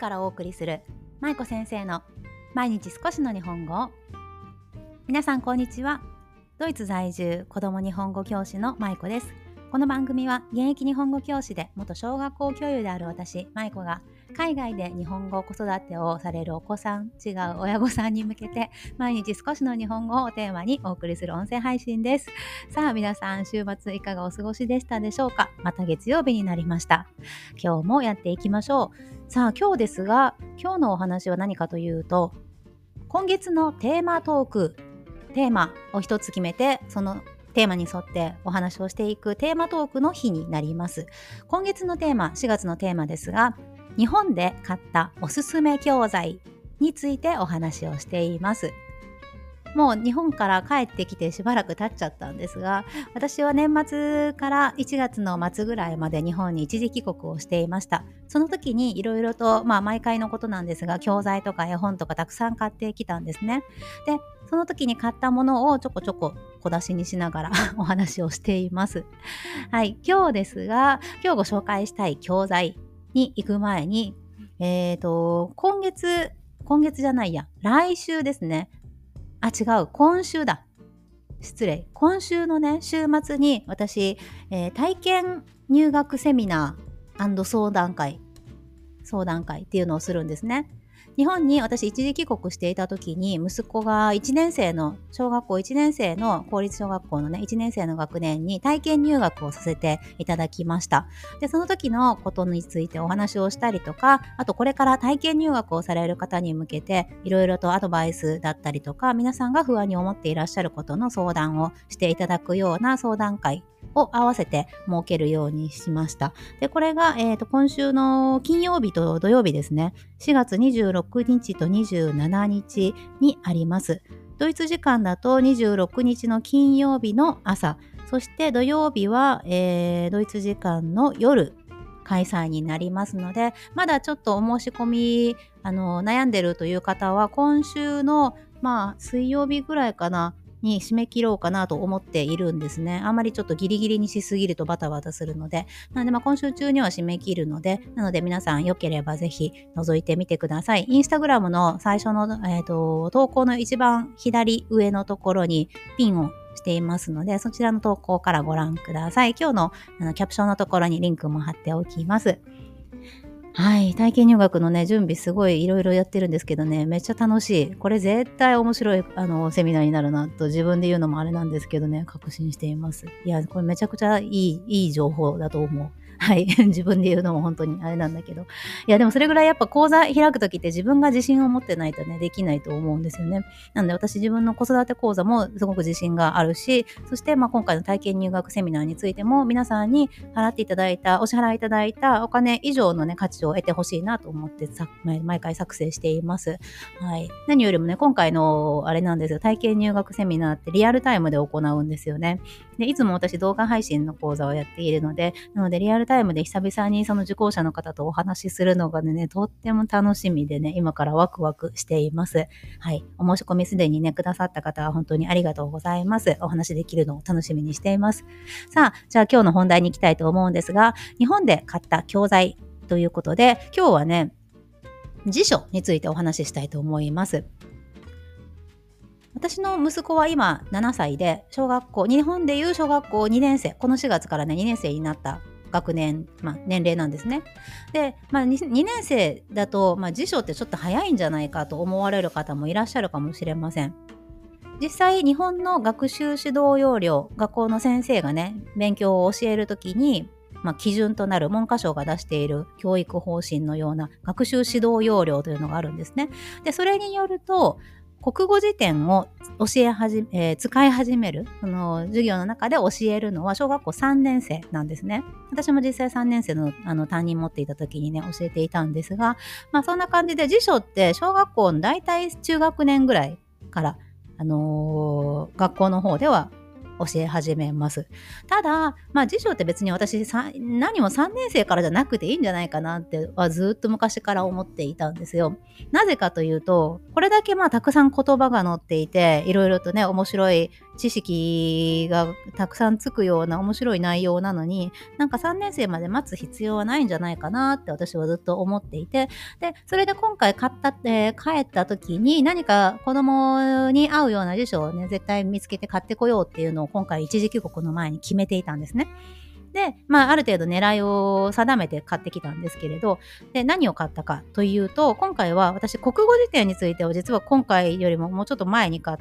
からお送りする舞子先生の毎日少しの日本語。皆さんこんにちは。ドイツ在住子ども日本語教師の舞子です。この番組は現役日本語教師で元小学校教諭である私舞子が海外で日本語子育てをされるお子さん、違う親御さんに向けて毎日少しの日本語をテーマにお送りする音声配信です。さあ皆さん、週末いかがお過ごしでしたでしょうか。また月曜日になりました。今日もやっていきましょう。さあ今日ですが、今日のお話は何かというと、今月のテーマトーク、テーマを一つ決めて、そのテーマに沿ってお話をしていくテーマトークの日になります。今月のテーマ、4月のテーマですが、日本で買ったおすすめ教材についてお話をしています。もう日本から帰ってきてしばらく経っちゃったんですが、私は年末から1月の末ぐらいまで日本に一時帰国をしていました。その時にいろいろと、毎回のことなんですが、教材とか絵本とかたくさん買ってきたんですね。で、その時に買ったものをちょこちょこ小出しにしながらお話をしています。はい、今日ですが、今日ご紹介したい教材に行く前に、今月じゃないや、来週ですね。今週だ。失礼。今週のね、週末に私、体験入学セミナー&相談会っていうのをするんですね。日本に私一時帰国していた時に、息子が小学校1年生の公立小学校のね、1年生の学年に体験入学をさせていただきました。で、その時のことについてお話をしたりとか、あとこれから体験入学をされる方に向けて、いろいろとアドバイスだったりとか、皆さんが不安に思っていらっしゃることの相談をしていただくような相談会を合わせて設けるようにしました。で、これが、今週の金曜日と土曜日ですね。4月26日と27日にあります。ドイツ時間だと26日の金曜日の朝、そして土曜日は、ドイツ時間の夜開催になりますので、まだちょっとお申し込み悩んでるという方は、今週の水曜日ぐらいかなに締め切ろうかなと思っているんですね。あんまりちょっとギリギリにしすぎるとバタバタするので。なので今週中には締め切るので、なので皆さんよければぜひ覗いてみてください。インスタグラムの最初の、投稿の一番左上のところにピンをしていますので、そちらの投稿からご覧ください。今日のキャプションのところにリンクも貼っておきます。はい、体験入学のね、準備すごいいろいろやってるんですけどね、めっちゃ楽しい。これ絶対面白いセミナーになるなと自分で言うのもあれなんですけどね、確信しています。いや、これめちゃくちゃいい情報だと思う。はい。自分で言うのも本当にあれなんだけど。いや、でもそれぐらいやっぱ講座開くときって自分が自信を持ってないとね、できないと思うんですよね。なので私自分の子育て講座もすごく自信があるし、そして今回の体験入学セミナーについても皆さんにお支払いいただいたお金以上のね、価値を得てほしいなと思って毎回作成しています。はい。何よりもね、今回のあれなんですよ。体験入学セミナーってリアルタイムで行うんですよね。で、いつも私動画配信の講座をやっているので、なのでリアルタイムで久々にその受講者の方とお話しするのがね、とっても楽しみでね、今からワクワクしています。はい。お申し込みすでにね、くださった方は本当にありがとうございます。お話できるのを楽しみにしています。さあ、じゃあ今日の本題に行きたいと思うんですが、日本で買った教材ということで、今日はね、辞書についてお話ししたいと思います。私の息子は今7歳で、日本でいう小学校2年生、この4月からね、2年生になった学年、年齢なんですね。で、2年生だと、辞書ってちょっと早いんじゃないかと思われる方もいらっしゃるかもしれません。実際、日本の学習指導要領、学校の先生がね、勉強を教えるときに、基準となる文科省が出している教育方針のような学習指導要領というのがあるんですね。で、それによると、国語辞典を使い始める、その授業の中で教えるのは小学校3年生なんですね。私も実際3年生の担任持っていた時にね、教えていたんですが、そんな感じで辞書って小学校の大体中学年ぐらいから、学校の方では教え始めます。ただ、辞書って別に私何も3年生からじゃなくていいんじゃないかなってはずっと昔から思っていたんですよ。なぜかというと、これだけたくさん言葉が載っていて、いろいろとね、面白い知識がたくさんつくような面白い内容なのに、なんか3年生まで待つ必要はないんじゃないかなって私はずっと思っていて、でそれで今回帰った時に何か子供に合うような辞書をね絶対見つけて買ってこようっていうのを今回一時帰国の前に決めていたんですね。で、ある程度狙いを定めて買ってきたんですけれど、で、何を買ったかというと、今回は私、国語辞典については実は今回よりももうちょっと前に買って、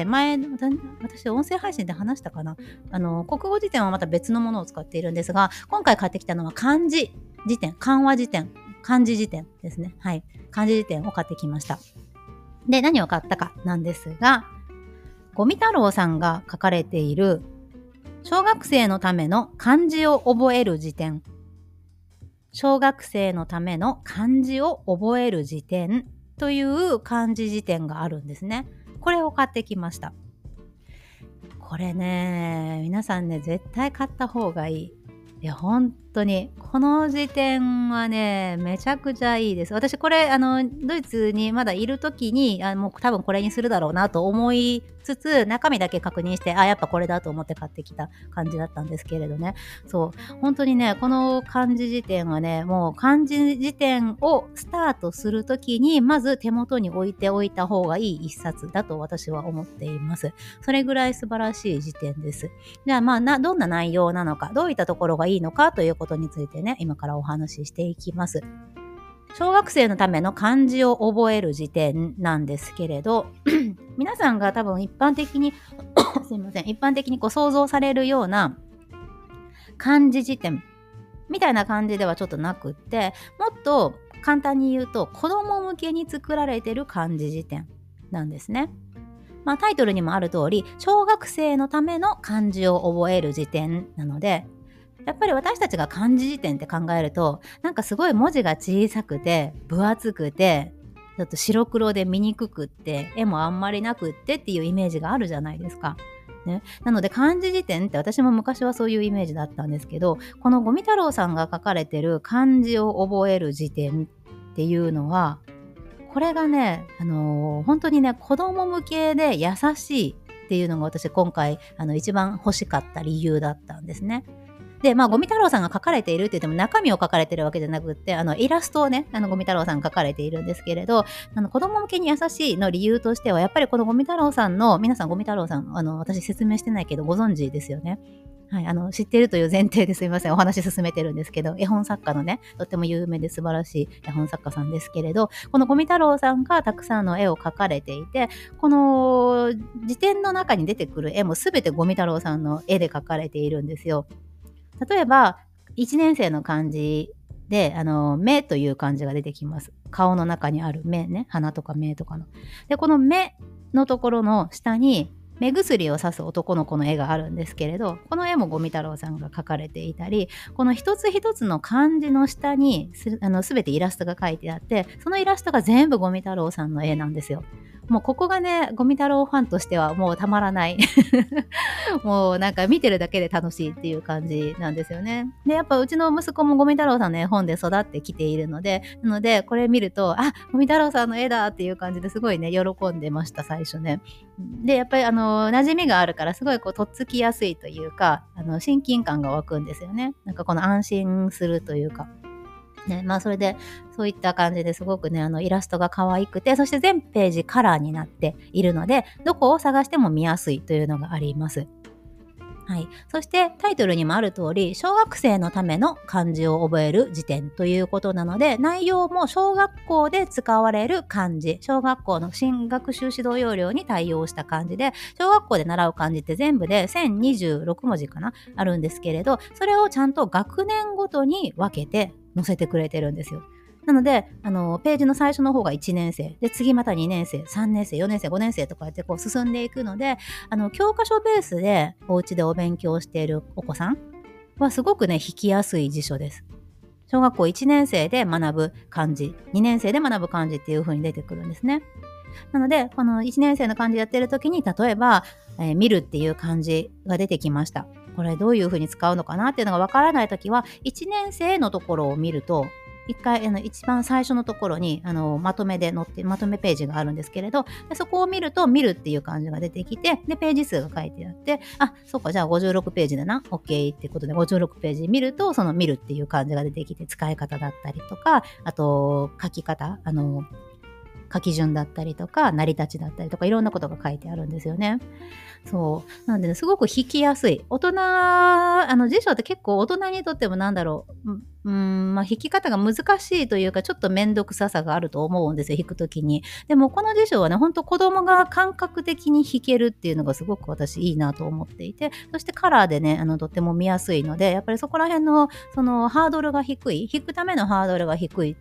私、音声配信で話したかな。国語辞典はまた別のものを使っているんですが、今回買ってきたのは漢字辞典、漢和辞典、漢字辞典ですね。はい。漢字辞典を買ってきました。で、何を買ったかなんですが、五味太郎さんが書かれている小学生のための漢字を覚える辞典。小学生のための漢字を覚える辞典という漢字辞典があるんですね。これを買ってきました。これね、皆さんね、絶対買った方がいい。いや、本当に。この辞典はね、めちゃくちゃいいです。私これ、ドイツにまだいる時に、もう多分これにするだろうなと思いつつ、中身だけ確認して、やっぱこれだと思って買ってきた感じだったんですけれどね。そう。本当にね、この漢字辞典はね、もう漢字辞典をスタートする時に、まず手元に置いておいた方がいい一冊だと私は思っています。それぐらい素晴らしい辞典です。じゃあどんな内容なのか、どういったところがいいのかということについてね、今からお話ししていきます。小学生のための漢字を覚える辞典なんですけれど、皆さんが多分一般的に想像されるような漢字辞典みたいな感じではちょっとなくって、もっと簡単に言うと子供向けに作られている漢字辞典なんですね。タイトルにもある通り、小学生のための漢字を覚える辞典なので、やっぱり私たちが漢字辞典って考えると、なんかすごい文字が小さくて分厚くてちょっと白黒で見にくくって絵もあんまりなくってっていうイメージがあるじゃないですか、ね。なので漢字辞典って私も昔はそういうイメージだったんですけど、この五味太郎さんが書かれてる漢字を覚える辞典っていうのは、これがね、本当にね、子供向けで優しいっていうのが私今回一番欲しかった理由だったんですね。で、五味太郎さんが書かれているって言っても中身を書かれてるわけじゃなくって、イラストをね、五味太郎さんが書かれているんですけれど、子供向けに優しいの理由としては、やっぱりこの五味太郎さんの、皆さん五味太郎さん、私説明してないけどご存知ですよね。はい、知っているという前提ですいません、お話進めてるんですけど、絵本作家のね、とっても有名で素晴らしい絵本作家さんですけれど、この五味太郎さんがたくさんの絵を描かれていて、この辞典の中に出てくる絵もすべて五味太郎さんの絵で描かれているんですよ。例えば1年生の漢字で目という漢字が出てきます。顔の中にある目ね、鼻とか目とかの。でこの目のところの下に目薬をさす男の子の絵があるんですけれど、この絵も五味太郎さんが描かれていたり、この一つ一つの漢字の下に全てイラストが描いてあって、そのイラストが全部五味太郎さんの絵なんですよ。もうここがね、五味太郎ファンとしてはもうたまらないもうなんか見てるだけで楽しいっていう感じなんですよね。でやっぱうちの息子も五味太郎さんの絵本で育ってきているので、これ見ると五味太郎さんの絵だっていう感じですごいね喜んでました、最初ね。でやっぱり馴染みがあるからすごいとっつきやすいというか、親近感が湧くんですよね。なんかこの安心するというかね、それでそういった感じですごくね、イラストが可愛くて、そして全ページカラーになっているので、どこを探しても見やすいというのがあります。はい、そしてタイトルにもある通り、小学生のための漢字を覚える辞典ということなので、内容も小学校で使われる漢字、小学校の新学習指導要領に対応した漢字で、小学校で習う漢字って全部で1026文字かなあるんですけれど、それをちゃんと学年ごとに分けて載せてくれてるんですよ。なのでページの最初の方が1年生で、次また2年生、3年生、4年生、5年生とかやって進んでいくので、教科書ベースでお家でお勉強しているお子さんはすごくね弾きやすい辞書です。小学校1年生で学ぶ漢字、2年生で学ぶ漢字っていう風に出てくるんですね。なのでこの1年生の漢字やってる時に、例えば、見るっていう漢字が出てきました。これどういう風に使うのかなっていうのがわからない時は、1年生のところを見ると一回一番最初のところにまとめで載ってまとめページがあるんですけれど、でそこを見ると見るっていう漢字が出てきて、でページ数が書いてあって、あ、そうか、じゃあ56ページだな OK ってことで56ページ見ると、その見るっていう漢字が出てきて、使い方だったりとか、あと書き方、書き順だったりとか成り立ちだったりとか、いろんなことが書いてあるんですよね。そうなんで、ね、すごく弾きやすい。大人辞書って結構大人にとっても弾き方が難しいというか、ちょっと面倒くささがあると思うんですよ、弾くときに。でもこの辞書はね、ほんと子供が感覚的に弾けるっていうのがすごく私いいなと思っていて、そしてカラーでねとっても見やすいので、やっぱりそこら辺のそのハードルが低い、弾くためのハードルが低い、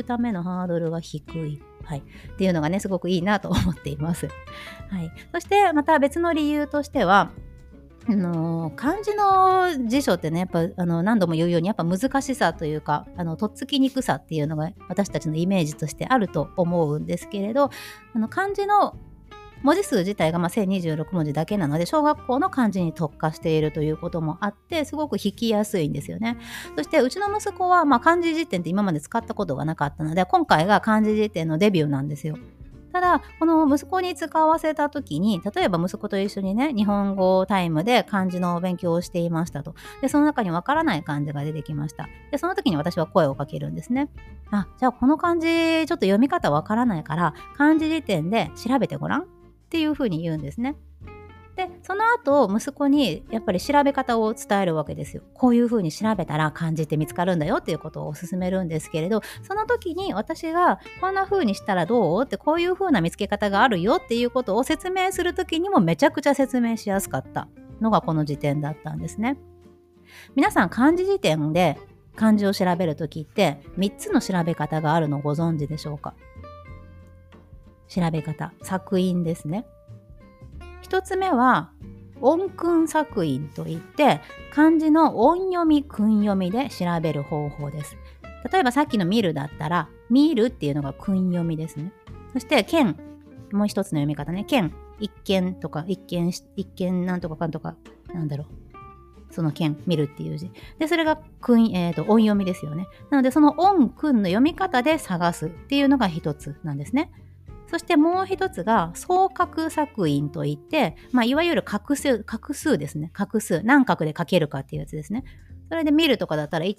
はい、っていうのがねすごくいいなと思っています。はい、そしてまた別の理由としては、漢字の辞書ってね、やっぱ何度も言うようにやっぱ難しさというかとっつきにくさっていうのが私たちのイメージとしてあると思うんですけれど、漢字の文字数自体が1026文字だけなので、小学校の漢字に特化しているということもあって、すごく弾きやすいんですよね。そしてうちの息子は漢字辞典って今まで使ったことがなかったので、今回が漢字辞典のデビューなんですよ。ただこの息子に使わせた時に、例えば息子と一緒にね日本語タイムで漢字の勉強をしていましたと。でその中にわからない漢字が出てきました。でその時に私は声をかけるんですね。あ、じゃあこの漢字ちょっと読み方わからないから漢字辞典で調べてごらんっていうふうに言うんですね。でその後息子にやっぱり調べ方を伝えるわけですよ。こういうふうに調べたら漢字って見つかるんだよっていうことを勧めるんですけれど、その時に私がこんなふうにしたらどうって、こういうふうな見つけ方があるよっていうことを説明する時にもめちゃくちゃ説明しやすかったのがこの辞典だったんですね。皆さん漢字辞典で漢字を調べる時って3つの調べ方があるのをご存知でしょうか。調べ方、索引ですね。一つ目は音訓索引といって、漢字の音読み訓読みで調べる方法です。例えばさっきの見るだったら、見るっていうのが訓読みですね。そして見、もう一つの読み方ね。見、一見とか一見なんとかかんとか、なんだろう、その見、見るっていう字で、それが音読みですよね。なのでその音訓の読み方で探すっていうのが一つなんですね。そしてもう一つが総画索引といって、いわゆる画数ですね。画数、何画で書けるかっていうやつですね。それで見るとかだったら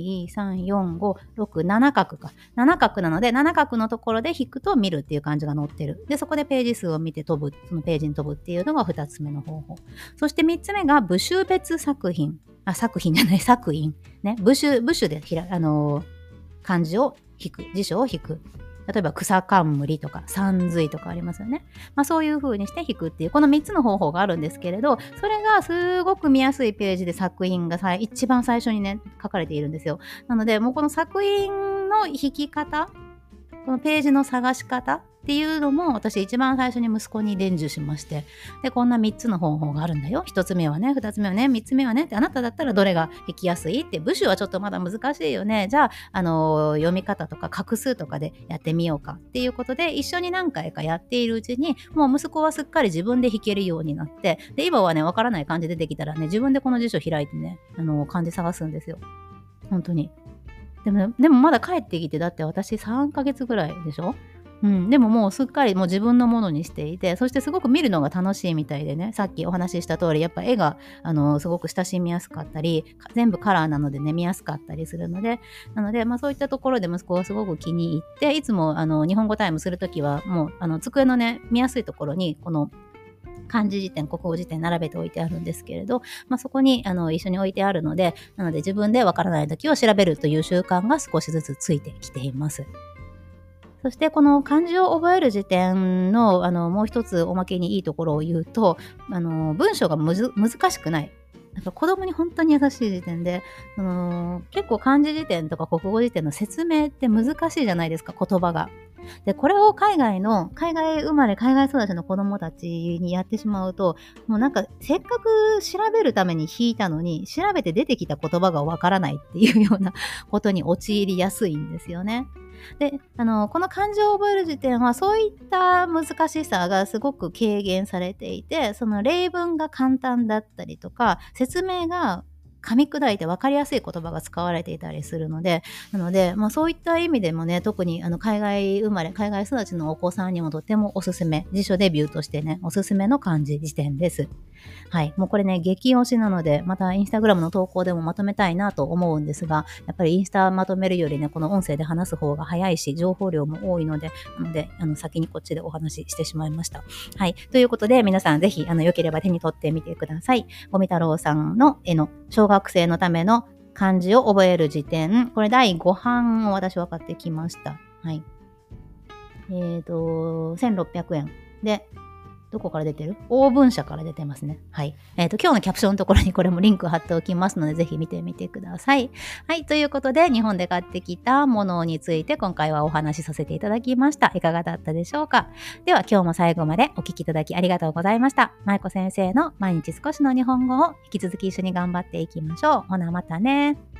1、2、3、4、5、6、7画か。7画なので、7画のところで引くと見るっていう漢字が載ってる。で、そこでページ数を見て飛ぶ、そのページに飛ぶっていうのが2つ目の方法。そして3つ目が部首別作品。作品じゃない、作引。ね、部首で漢字を引く、辞書を引く。例えば草冠とか山水とかありますよね。そういう風にして引くっていうこの3つの方法があるんですけれど、それがすごく見やすいページで作品が一番最初にね書かれているんですよ。なのでもうこの作品の引き方、このページの探し方っていうのも私一番最初に息子に伝授しまして、でこんな3つの方法があるんだよ。1つ目はね、2つ目はね、3つ目はねって、あなただったらどれが引きやすいって、部首はちょっとまだ難しいよね。じゃあ、読み方とか画数とかでやってみようかっていうことで一緒に何回かやっているうちに、もう息子はすっかり自分で弾けるようになって、で今はね、わからない漢字出てきたらね、自分でこの辞書開いてね、漢字探すんですよ。本当に。でもまだ帰ってきて、だって私3ヶ月ぐらいでしょ。でももうすっかりもう自分のものにしていて、そしてすごく見るのが楽しいみたいでね、さっきお話しした通り、やっぱ絵がすごく親しみやすかったり、全部カラーなのでね見やすかったりするので、そういったところで息子はすごく気に入って、いつも日本語タイムするときはもう机のね見やすいところにこの漢字辞典、国語辞典並べておいてあるんですけれど、そこに一緒に置いてあるので、なので自分でわからない時を調べるという習慣が少しずつついてきています。そしてこの漢字を覚える辞典のもう一つおまけにいいところを言うと、文章が難しくない。子供に本当に優しい辞典で、結構漢字辞典とか国語辞典の説明って難しいじゃないですか、言葉が。でこれを海外生まれ海外育ちの子供たちにやってしまうと、もうなんかせっかく調べるために引いたのに調べて出てきた言葉がわからないっていうようなことに陥りやすいんですよね。でこの漢字を覚える辞典はそういった難しさがすごく軽減されていて、その例文が簡単だったりとか説明が噛み砕いて分かりやすい言葉が使われていたりするので、なので、そういった意味でもね、特に海外生まれ、海外育ちのお子さんにもとってもおすすめ、辞書デビューとしてね、おすすめの漢字辞典です。はい。もうこれね、激推しなので、またインスタグラムの投稿でもまとめたいなと思うんですが、やっぱりインスタまとめるよりね、この音声で話す方が早いし、情報量も多いので、先にこっちでお話ししてしまいました。はい。ということで、皆さんぜひ、良ければ手に取ってみてください。五味太郎さんの絵の小学生のための漢字を覚える辞典。これ第5版を私分かってきました。はい。1600円。で、どこから出てる？オーブン社から出てますね。はい。今日のキャプションのところにこれもリンク貼っておきますので、ぜひ見てみてください。はい。ということで、日本で買ってきたものについて今回はお話しさせていただきました。いかがだったでしょうか？では今日も最後までお聞きいただきありがとうございました。舞子先生の毎日少しの日本語を引き続き一緒に頑張っていきましょう。ほなまたね。